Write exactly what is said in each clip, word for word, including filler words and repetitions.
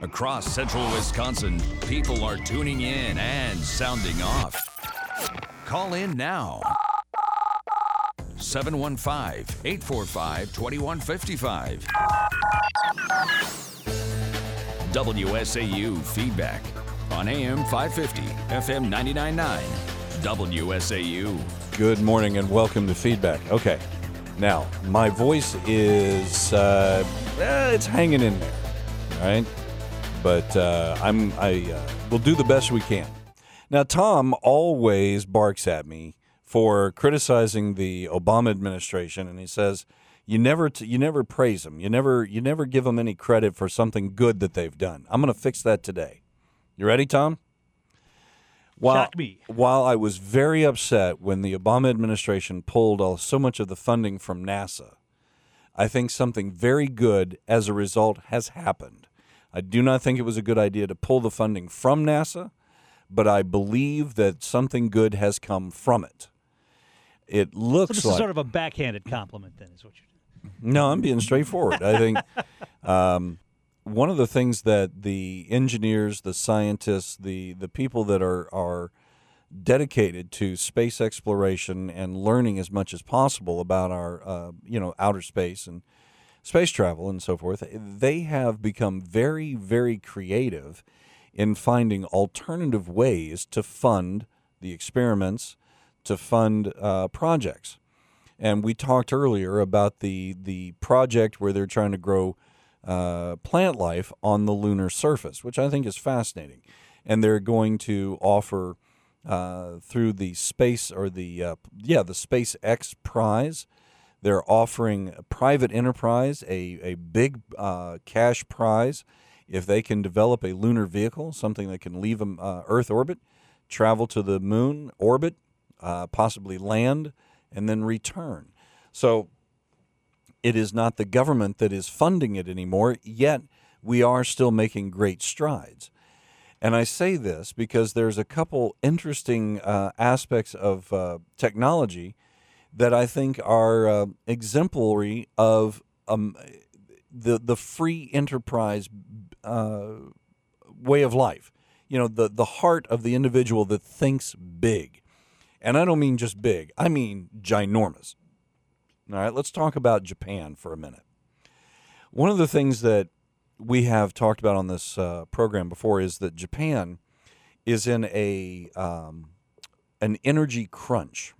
Across central Wisconsin, people are tuning in and sounding off. Call in now. seven one five, eight four five, two one five five. W S A U Feedback on A M five fifty, F M ninety-nine point nine. W S A U. Good morning and welcome to Feedback. Okay, now my voice is uh, eh, it's hanging in there, all right? But uh, I'm I uh, will do the best we can. Now, Tom always barks at me for criticizing the Obama administration, and he says you never t- you never praise them, you never you never give them any credit for something good that they've done. I'm going to fix that today. You ready, Tom? While, Shock me. While I was very upset when the Obama administration pulled all, so much of the funding from NASA, I think something very good as a result has happened. I do not think it was a good idea to pull the funding from NASA, but I believe that something good has come from it. It looks So this like is sort of a backhanded compliment, then, is what you're doing. No, I'm being straightforward. I think um, one of the things that the engineers, the scientists, the, the people that are, are dedicated to space exploration and learning as much as possible about our uh, you know outer space and space travel and so forth, they have become very, very creative in finding alternative ways to fund the experiments, to fund uh, projects. And we talked earlier about the the project where they're trying to grow uh, plant life on the lunar surface, which I think is fascinating. And they're going to offer uh, through the space or the uh, yeah the SpaceX prize. They're offering a private enterprise a a big uh, cash prize if they can develop a lunar vehicle, something that can leave um, uh, Earth orbit, travel to the moon orbit, uh, possibly land, and then return. So it is not the government that is funding it anymore, yet we are still making great strides. And I say this because there's a couple interesting uh, aspects of uh, technology that I think are uh, exemplary of um, the the free enterprise uh, way of life. You know, the, the heart of the individual that thinks big. And I don't mean just big. I mean ginormous. All right, let's talk about Japan for a minute. One of the things that we have talked about on this uh, program before is that Japan is in a um, an energy crunch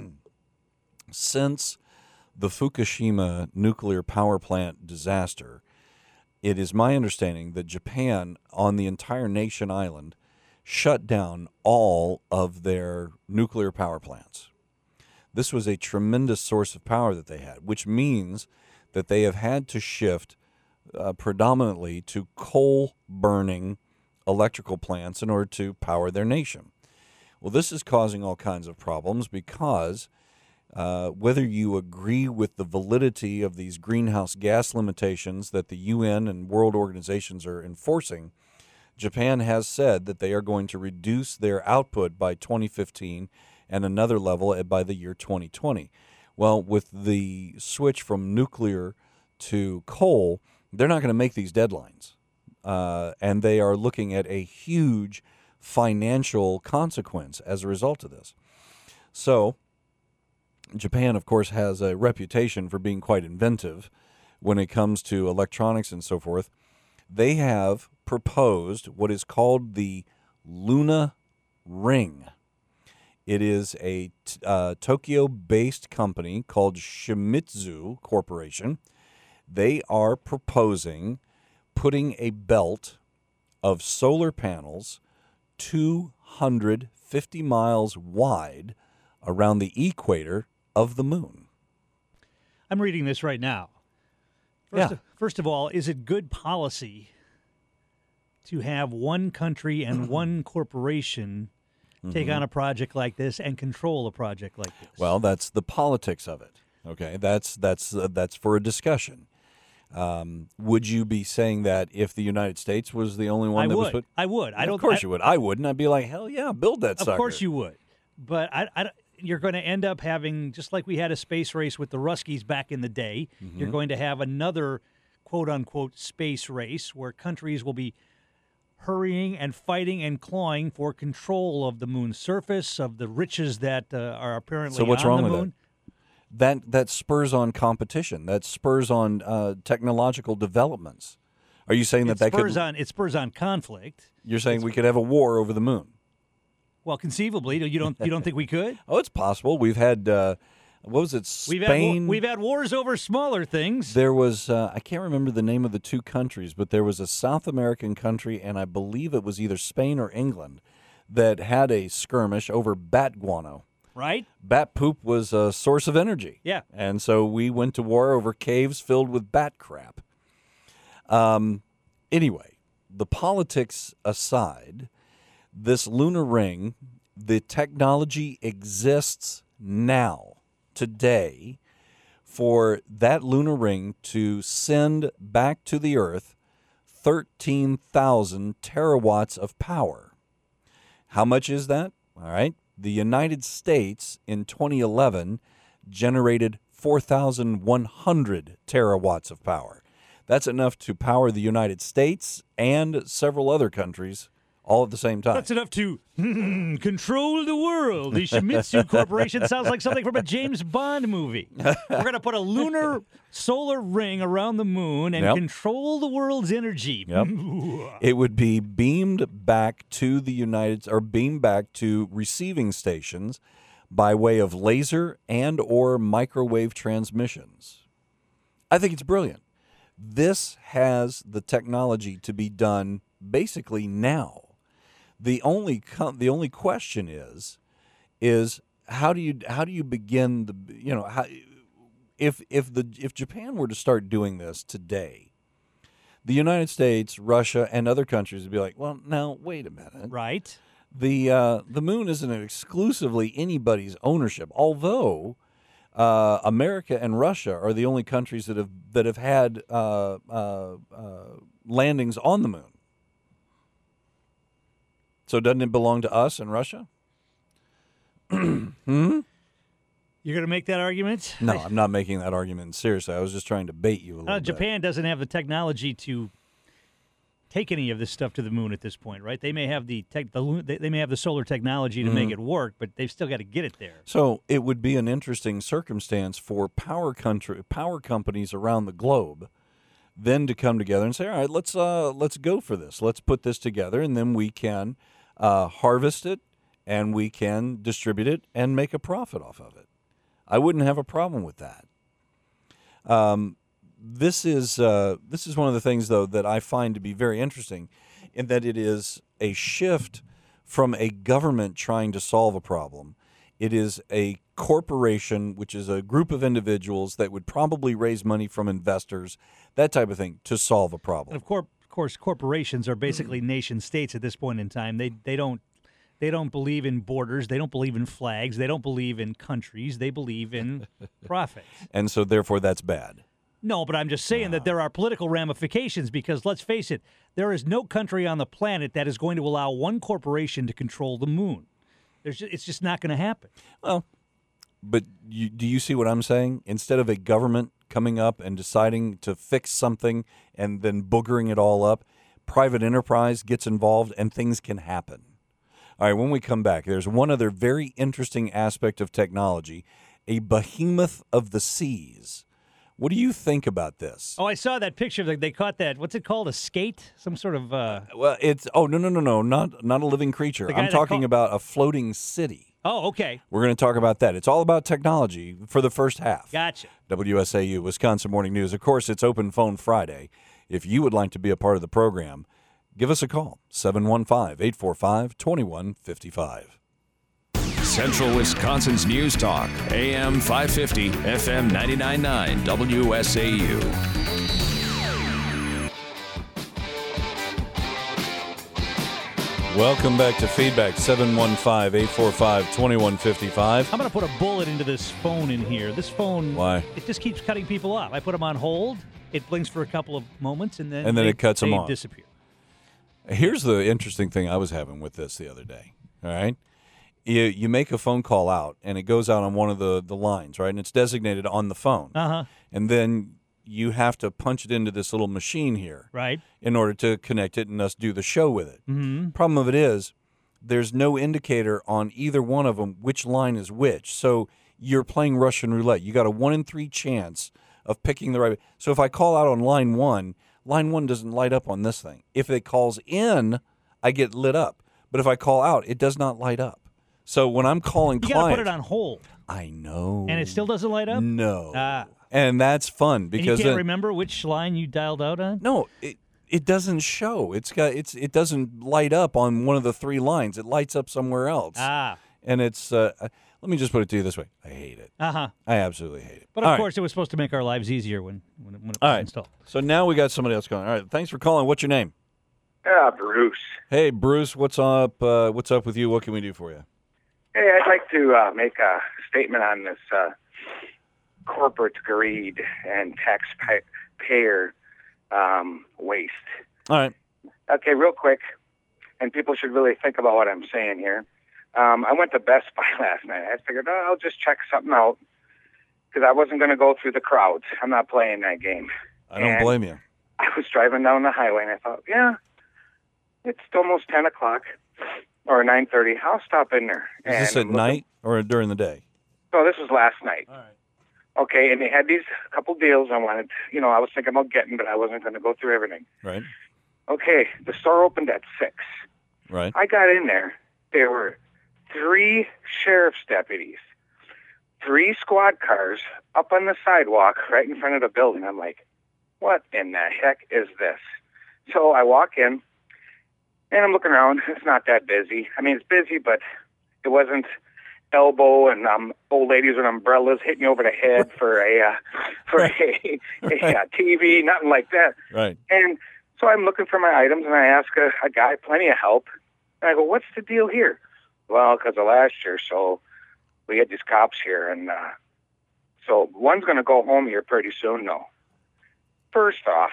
since the Fukushima nuclear power plant disaster. It is my understanding that Japan, on the entire nation island, shut down all of their nuclear power plants. This was a tremendous source of power that they had, which means that they have had to shift uh, predominantly to coal-burning electrical plants in order to power their nation. Well, this is causing all kinds of problems because uh, whether you agree with the validity of these greenhouse gas limitations that the U N and world organizations are enforcing, Japan has said that they are going to reduce their output by twenty fifteen and another level by the year twenty twenty. Well, with the switch from nuclear to coal, they're not going to make these deadlines. Uh, and they are looking at a huge financial consequence as a result of this. So, Japan, of course, has a reputation for being quite inventive when it comes to electronics and so forth. They have proposed what is called the Luna Ring. It is a uh, Tokyo-based company called Shimizu Corporation. They are proposing putting a belt of solar panels two hundred fifty miles wide around the equator of the moon. I'm reading this right now. First, Yeah. of, first of all, is it good policy to have one country and one corporation take on a project like this and control a project like this? Well, that's the politics of it. Okay, that's that's uh, that's for a discussion. Um, would you be saying that if the United States was the only one I that would. was put? I would. I don't. Of course I, you would. I wouldn't. I'd be like, hell yeah, build that Of sucker. course you would. But I, I, you're going to end up having, just like we had a space race with the Ruskies back in the day, Mm-hmm. you're going to have another quote-unquote space race where countries will be hurrying and fighting and clawing for control of the moon's surface, of the riches that uh, are apparently So what's on wrong the with moon. that? That that spurs on competition. That spurs on uh, technological developments. Are you saying that It that spurs could? on it spurs on conflict. You're saying we could have a war over the moon? Well, conceivably, you don't you don't think we could? Oh, it's possible. We've had uh, what was it? We've had Spain. wa- we've had wars over smaller things. There was, uh, I can't remember the name of the two countries, but there was a South American country, and I believe it was either Spain or England, that had a skirmish over bat guano. Right? Bat poop was a source of energy. Yeah. And so we went to war over caves filled with bat crap. Um, anyway, the politics aside, this lunar ring, the technology exists now, today, for that lunar ring to send back to the Earth thirteen thousand terawatts of power. How much is that? All right. The United States in twenty eleven generated four thousand one hundred terawatts of power. That's enough to power the United States and several other countries all at the same time. That's enough to control the world. The Shimizu Corporation sounds like something from a James Bond movie. We're going to put a lunar solar ring around the moon and Yep. control the world's energy. Yep. It would be beamed back to the United or beamed back to receiving stations by way of laser and or microwave transmissions. I think it's brilliant. This has the technology to be done basically now. The only co- the only question is is how do you how do you begin the you know how if if the if Japan were to start doing this today, the United States, Russia, and other countries would be like, well, now wait a minute. Right? The uh, the moon isn't exclusively anybody's ownership, although uh, America and Russia are the only countries that have that have had uh, uh, uh, landings on the moon. So doesn't it belong to us and Russia? hmm? You're going to make that argument? No, I'm not making that argument. Seriously, I was just trying to bait you a little Uh, bit. Japan doesn't have the technology to take any of this stuff to the moon at this point, right? They may have the tech, the lu- they they may have the solar technology to make Mm-hmm. it work, but they've still got to get it there. So it would be an interesting circumstance for power country power companies around the globe then to come together and say, all right, let's uh, let's go for this. Let's put this together, and then we can uh, harvest it, and we can distribute it and make a profit off of it. I wouldn't have a problem with that. Um, this is uh, this is one of the things, though, that I find to be very interesting, in that it is a shift from a government trying to solve a problem. It is a corporation, which is a group of individuals that would probably raise money from investors, that type of thing, to solve a And problem. of course, of course, corporations are basically nation states at this point in time. They they don't they don't believe in borders. They don't believe in flags. They don't believe in countries. They believe in profits. And so, therefore, that's bad. No, but I'm just saying that there are political ramifications because let's face it, there is no country on the planet that is going to allow one corporation to control the moon. There's just, it's just not going to happen. Well, but you, do you see what I'm saying? Instead of a government coming up and deciding to fix something and then boogering it all up, private enterprise gets involved and things can happen. All right, when we come back, there's one other very interesting aspect of technology, a behemoth of the seas. What do you think about this? Oh, I saw that picture. They they caught that. What's it called? A skate? Some sort of. Uh... Well, it's oh no no no no not not a living creature. The guy I'm that talking caught- about a floating city. Oh, okay. We're going to talk about that. It's all about technology for the first half. Gotcha. W S A U, Wisconsin Morning News. Of course, it's Open Phone Friday. If you would like to be a part of the program, give us a call, seven one five, eight four five, two one five five. Central Wisconsin's News Talk, A M five fifty, F M ninety-nine point nine, W S A U. Welcome back to Feedback, seven one five, eight four five, two one five five. I'm going to put a bullet into this phone in here. This phone, Why? It just keeps cutting people off. I put them on hold. It blinks for a couple of moments, and then And then they, it cuts them they off. disappear. Here's the interesting thing I was having with this the other day, all right? You, you make a phone call out, and it goes out on one of the, the lines, right? And it's designated on the phone. Uh huh. And then you have to punch it into this little machine here Right. in order to connect it and us do the show with it. Mm-hmm. Problem of it is there's no indicator on either one of them which line is which. So you're playing Russian roulette. You got a one in three chance of picking the right. So if I call out on line one, line one doesn't light up on this thing. If it calls in, I get lit up. But if I call out, it does not light up. So when I'm calling You got clients, to put it on hold. I know. And it still doesn't light up? No. Ah. And that's fun And because you can't then, remember which line you dialed out on? no, it it doesn't show. It's got it's it doesn't light up on one of the three lines. It lights up somewhere else. Ah. And it's uh, let me just put it to you this way. I hate it. Uh-huh. I absolutely hate it. But of All right. course, it was supposed to make our lives easier when, when, it- when it was All right. installed. So now we got somebody else calling. All right. Thanks for calling. What's your name? Yeah, Bruce. Hey, Bruce. What's up? Uh, what's up with you? What can we do for you? Hey, I'd like to uh, make a statement on this uh, corporate greed and taxpayer um, waste. All right. Okay, real quick, and people should really think about what I'm saying here. Um, I went to Best Buy last night. I figured, oh, I'll just check something out because I wasn't going to go through the crowds. I'm not playing that game. I don't And blame you. I was driving down the highway, and I thought, yeah, it's almost ten o'clock or nine thirty. I'll stop in there. Is this And at look night or during the day? So this was last night. All right. Okay, and they had these couple deals I wanted, you know, I was thinking about getting, but I wasn't going to go through everything. Right. Okay, the store opened at six. Right. I got in there. There were three sheriff's deputies, three squad cars up on the sidewalk right in front of the building. I'm like, what in the heck is this? So I walk in, and I'm looking around. It's not that busy. I mean, it's busy, but it wasn't elbow and um, old ladies with umbrellas hitting you over the head for a uh, for a, a, a T V, nothing like that. Right. And so I'm looking for my items, and I ask a, a guy, plenty of help, and I go, what's the deal here? Well, because of last year, so we had these cops here, and uh, so one's going to go home here pretty soon, no. First off,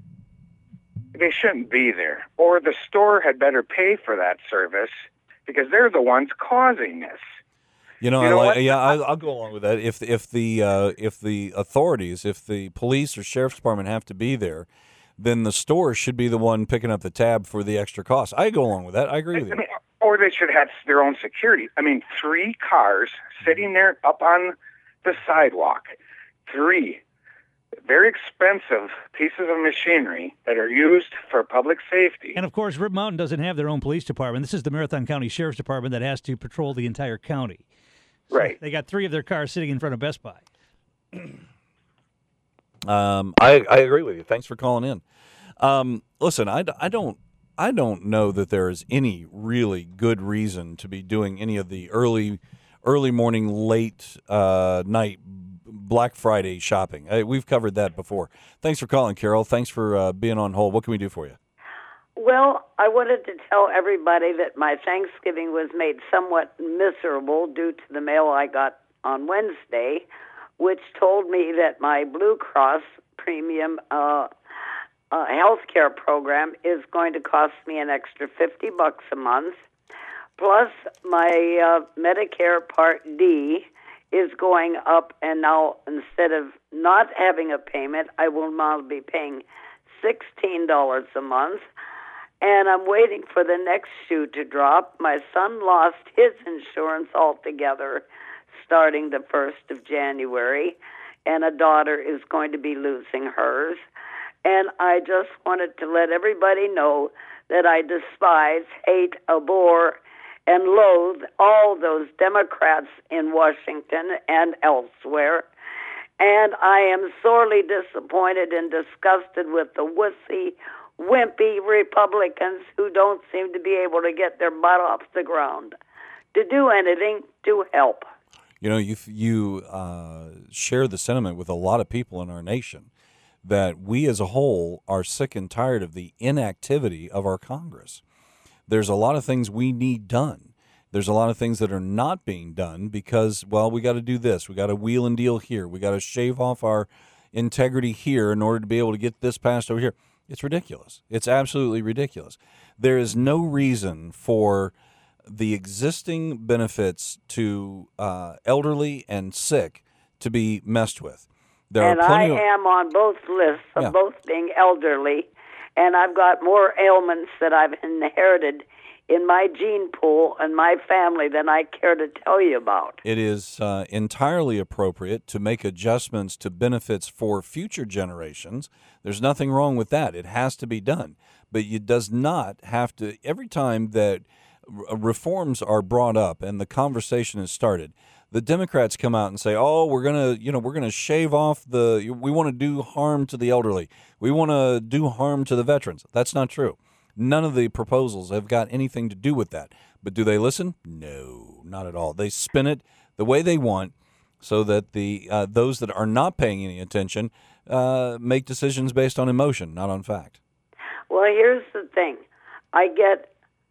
they shouldn't be there, or the store had better pay for that service because they're the ones causing this. You know, You I know like, what? yeah, I, I'll go along with that. If if the uh, if the authorities, if the police or sheriff's department have to be there, then the store should be the one picking up the tab for the extra cost. I go along with that. I agree with I you. mean, or they should have their own security. I mean, three cars sitting there up on the sidewalk, three very expensive pieces of machinery that are used for public safety. And of course, Rib Mountain doesn't have their own police department. This is the Marathon County Sheriff's Department that has to patrol the entire county. So Right. They got three of their cars sitting in front of Best Buy. Um, I, I agree with you. Thanks for calling in. Um, listen, I, I don't I don't know that there is any really good reason to be doing any of the early early morning, late uh, night Black Friday shopping. I, we've covered that before. Thanks for calling, Carol. Thanks for uh, being on hold. What can we do for you? Well, I wanted to tell everybody that my Thanksgiving was made somewhat miserable due to the mail I got on Wednesday, which told me that my Blue Cross premium uh, uh, health care program is going to cost me an extra fifty bucks a month, plus my uh, Medicare Part D is going up, and now instead of not having a payment, I will now be paying sixteen dollars a month. And I'm waiting for the next shoe to drop. My son lost his insurance altogether starting the first of January, and a daughter is going to be losing hers. And I just wanted to let everybody know that I despise, hate, abhor, and loathe all those Democrats in Washington and elsewhere. And I am sorely disappointed and disgusted with the wussy, wimpy Republicans who don't seem to be able to get their butt off the ground to do anything to help. You know, you you uh, share the sentiment with a lot of people in our nation that we as a whole are sick and tired of the inactivity of our Congress. There's a lot of things we need done. There's a lot of things that are not being done because, well, we got to do this. We got to wheel and deal here. We got to shave off our integrity here in order to be able to get this passed over here. It's ridiculous. It's absolutely ridiculous. There is no reason for the existing benefits to uh, elderly and sick to be messed with. There and are plenty I of, am on both lists of Yeah. both being elderly, and I've got more ailments that I've inherited in my gene pool and my family than I care to tell you about. It is uh, entirely appropriate to make adjustments to benefits for future generations. There's nothing wrong with that. It has to be done. But it does not have to, every time that r- reforms are brought up and the conversation is started, the Democrats come out and say, oh, we're going to, you know, we're going to shave off the, we want to do harm to the elderly. We want to do harm to the veterans. That's not true. None of the proposals have got anything to do with that. But do they listen? No, not at all. They spin it the way they want so that the uh, those that are not paying any attention uh, make decisions based on emotion, not on fact. Well, here's the thing. I get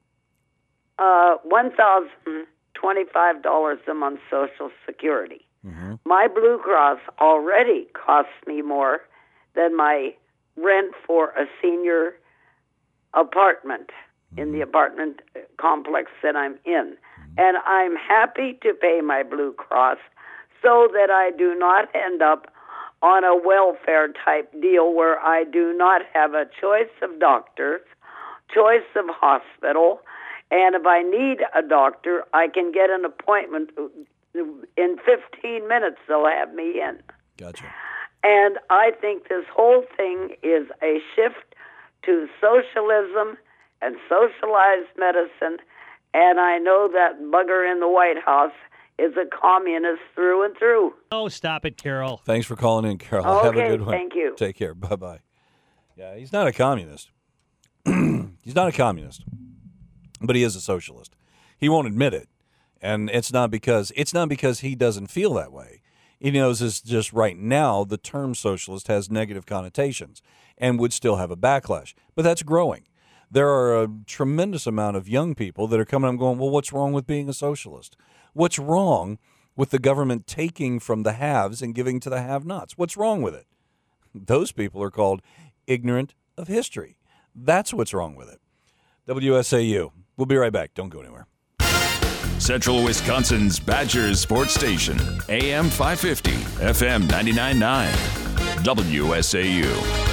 uh, one thousand twenty-five dollars a month Social Security. Mm-hmm. My Blue Cross already costs me more than my rent for a senior apartment in the apartment complex that I'm in. And I'm happy to pay my Blue Cross so that I do not end up on a welfare type deal where I do not have a choice of doctors, choice of hospital, and if I need a doctor, I can get an appointment in fifteen minutes. They'll have me in. Gotcha. And I think this whole thing is a shift to socialism and socialized medicine, and I know that bugger in the White House is a communist through and through. Oh, stop it, Carol. Thanks for calling in, Carol. Okay, Have a good one. thank you. Take care. Bye-bye. Yeah, he's not a communist. He's not a communist, but he is a socialist. He won't admit it, and it's not because it's not because he doesn't feel that way. He knows it's just right now the term socialist has negative connotations and would still have a backlash. But that's growing. There are a tremendous amount of young people that are coming and going, well, what's wrong with being a socialist? What's wrong with the government taking from the haves and giving to the have-nots? What's wrong with it? Those people are called ignorant of history. That's what's wrong with it. W S A U. We'll be right back. Don't go anywhere. Central Wisconsin's Badgers Sports Station, A M five fifty, F M ninety-nine point nine, W S A U.